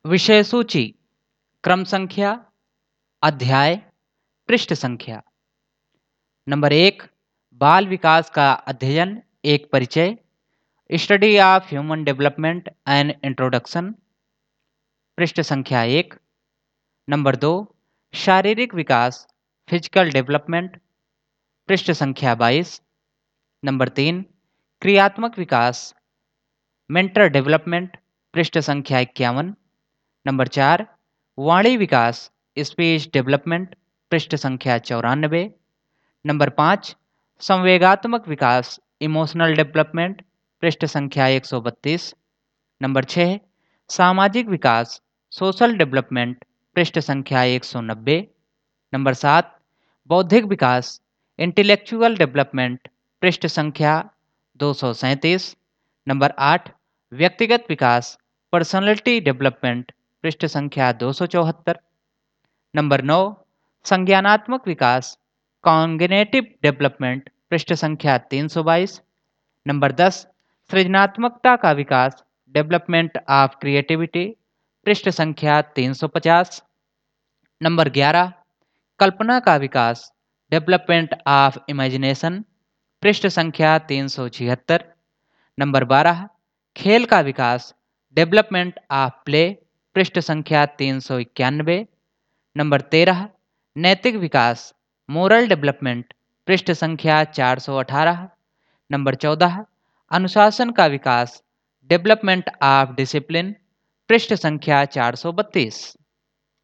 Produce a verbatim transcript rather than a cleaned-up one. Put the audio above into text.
विषय सूची, क्रम संख्या, अध्याय, पृष्ठ संख्या। नंबर एक, बाल विकास का अध्ययन, एक परिचय, study of human development and introduction, पृष्ठ संख्या एक। नंबर दो, शारीरिक विकास, फिजिकल डेवलपमेंट, पृष्ठ संख्या बाईस। नंबर तीन, क्रियात्मक विकास, मेंटर डेवलपमेंट, पृष्ठ संख्या इक्यावन। नंबर चार, वाणी विकास, स्पीच डेवलपमेंट, पृष्ठ संख्या चौरानबे। नंबर पाँच, संवेगात्मक विकास, इमोशनल डेवलपमेंट, पृष्ठ संख्या एक सौ बत्तीस। नंबर छः, सामाजिक विकास, सोशल डेवलपमेंट, पृष्ठ संख्या एक सौ नब्बे। नंबर सात, बौद्धिक विकास, इंटेलेक्चुअल डेवलपमेंट, पृष्ठ संख्या दो सौ सैंतीस। नंबर आठ, व्यक्तिगत विकास, पर्सनालिटी डेवलपमेंट, पृष्ठ संख्या दो सौ चौहत्तर। नंबर नौ, संज्ञानात्मक विकास, कॉन्ग्निटिव डेवलपमेंट, पृष्ठ संख्या तीन सौ बाईस। नंबर दस, सृजनात्मकता का विकास, डेवलपमेंट ऑफ क्रिएटिविटी, पृष्ठ संख्या तीन सौ पचास। नंबर ग्यारह, कल्पना का विकास, डेवलपमेंट ऑफ इमेजिनेशन, पृष्ठ संख्या तीन सौ छिहत्तर। नंबर बारह, खेल का विकास, डेवलपमेंट ऑफ प्ले, पृष्ठ संख्या तीन सौ इक्यानवे। नंबर तेरह, नैतिक विकास, मोरल डेवलपमेंट, पृष्ठ संख्या चार सौ अठारह। नंबर चौदह, अनुशासन का विकास, डेवलपमेंट ऑफ डिसिप्लिन, पृष्ठ संख्या चार सौ बत्तीस।